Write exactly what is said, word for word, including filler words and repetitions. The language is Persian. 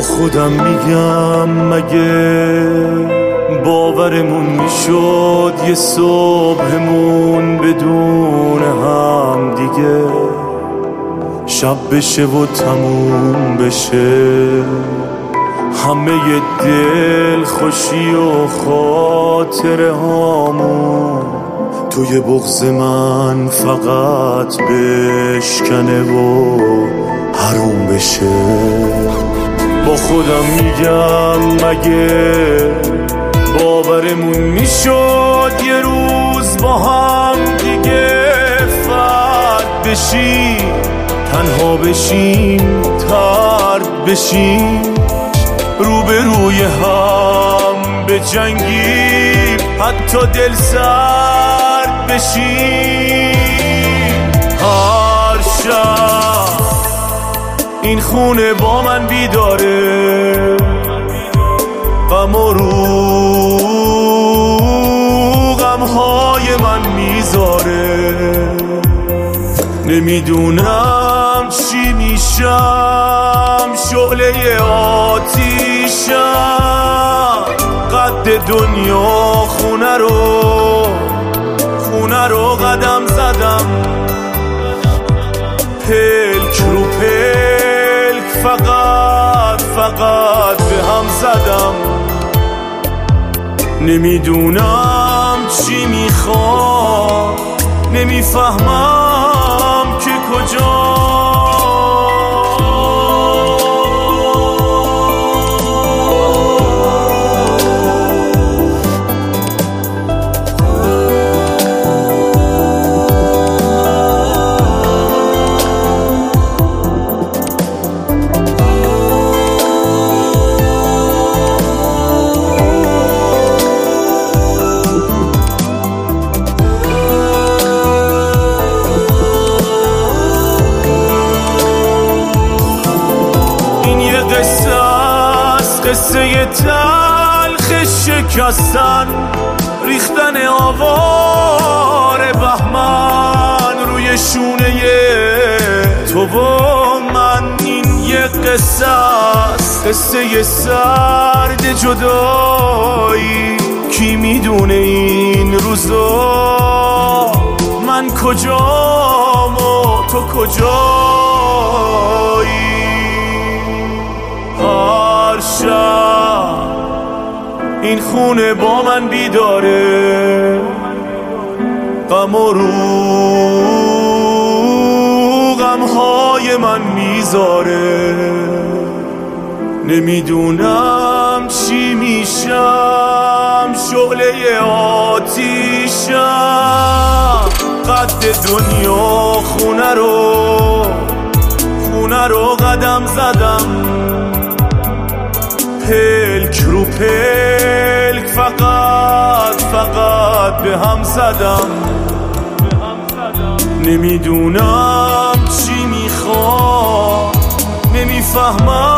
خودم میگم مگه باورمون میشد یه صبحمون بدون هم دیگه شب بشه و تموم بشه همه دل خوشی و خاطره هامون توی بغض من فقط بشکنه و حروم بشه. با خودم میگم مگه باورمون میشد یه روز با هم دیگه فرد بشیم، تنها بشیم، ترد بشیم، روبروی هم به جنگیم، حتی دل سرد بشیم. هر شب این خونه با من بیداره، غم و رو غمهای من میذاره. نمیدونم چی میشم، شعله آتیشم، قد دنیا خونه رو خونه رو قدم زدم، پلک رو پلک فقط فقط به هم زدم. نمیدونم چی میخوام، نمیفهمم که کجا. قصه تلخ شکستن، ریختن آوار بهمن روی شونه تو و من. این یه قصه است، قصه سرد جدایی. کی میدونه این روزا من کجام و تو کجایی. شب این خونه با من بیداره، غم و رو غمهای من میذاره. نمیدونم چی میشم، شعله آتیشم، قد دنیا خونه رو خونه رو قدم زدم، پلک رو پلک فقط فقط به هم زدم. نمیدونم چی میخوام، نمیفهمم